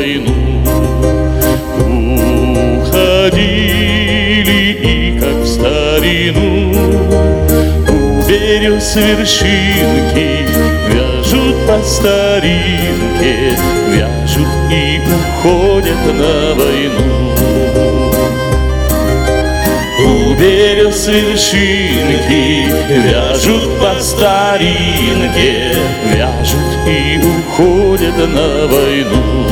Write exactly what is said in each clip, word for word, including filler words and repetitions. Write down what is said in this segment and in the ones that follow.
войну. Уходили и, как в старину, у берез вершинки вяжут по старинке, вяжут и уходят на войну. У берез вершинки вяжут по старинке, вяжут и уходят на войну.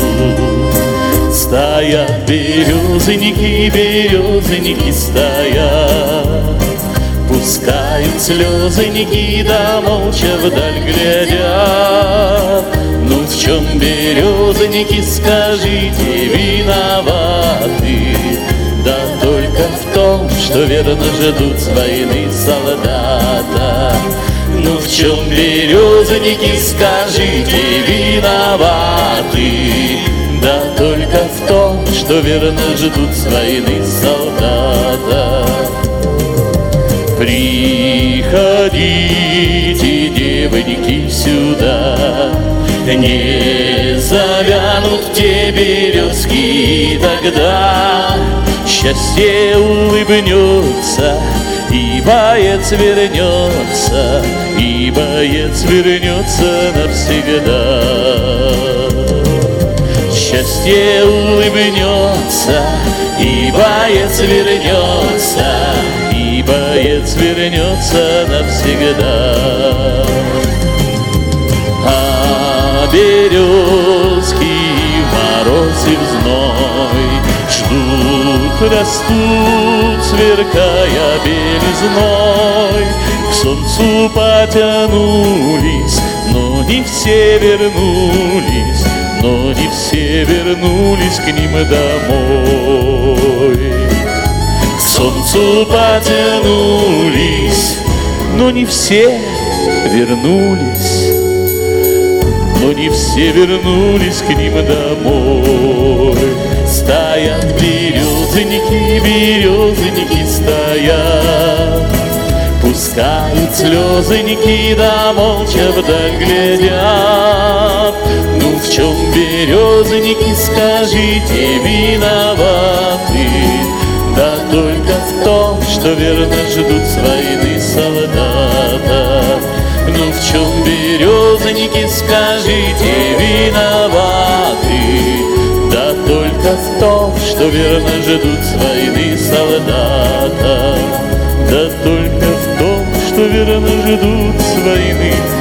Стоят березоньки, березоньки стоят, пускают слезоньки, да молча вдаль глядят. Ну в чем березоньки, скажите, виноваты? Да только в том, что верно ждут с войны солдата. Ну в чем березоньки, скажите, виноваты? Да только в том, что верно ждут с войны солдата. Приходите, девоньки, сюда, не завянут те березки тогда. Счастье улыбнется, и боец вернется, и боец вернется навсегда. Счастье улыбнется, и боец вернется, и боец вернется навсегда. А березки в мороз и в зной ждут, растут, сверкая белизной. К солнцу потянулись, но не все вернулись, но не все вернулись к ним домой. К солнцу потянулись, но не все вернулись, но не все вернулись к ним домой. Стоят березоньки, березоньки стоят, пускают слезоньки, да молча вдаль глядят. Ну в чем березоньки, скажите, виноваты? Да только в том, что верно ждут с войны солдата. Ну в чем березоньки, скажите, виноваты? Да только в том, что верно ждут с войны солдата. Да только в том, что верно ждут с войны